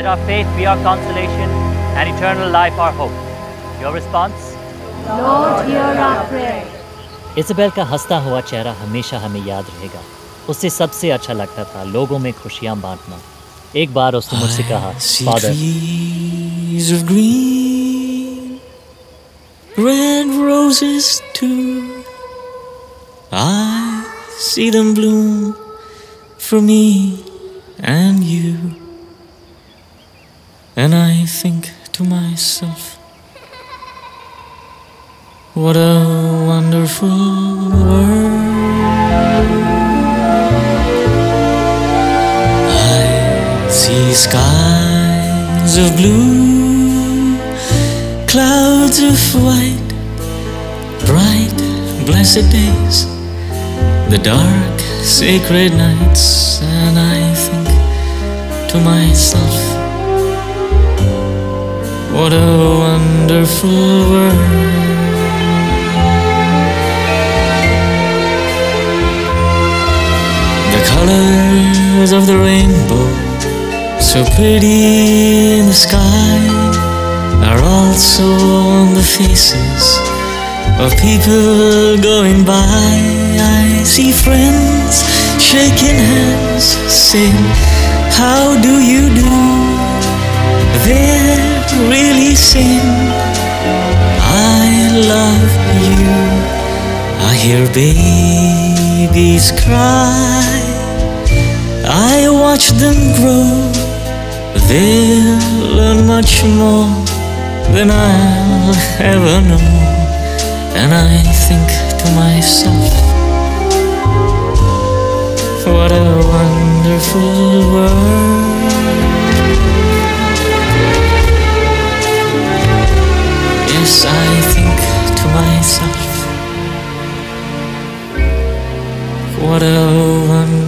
Let our faith be our consolation and eternal life our hope. Your response? Lord, hear our prayer. Isabel का हंसता हुआ चेहरा हमेशा हमें याद रहेगा। उसे सबसे अच्छा लगता था लोगों में खुशियाँ बांटना। एक बार उसने मुझसे कहा, father, trees of green, red roses too. I see them bloom for me and you. And I think to myself, what a wonderful world. I see skies of blue, clouds of white, bright, blessed days, the dark, sacred nights, and I think to myself, what a wonderful world. The colors of the rainbow, so pretty in the sky, are also on the faces of people going by. I see friends shaking hands, saying, how do you do? They're really saying, I love you. I hear babies cry, I watch them grow. They'll learn much more than I'll ever know. And I think to myself, what a wonderful world. Yes, I think to myself, what a wonderful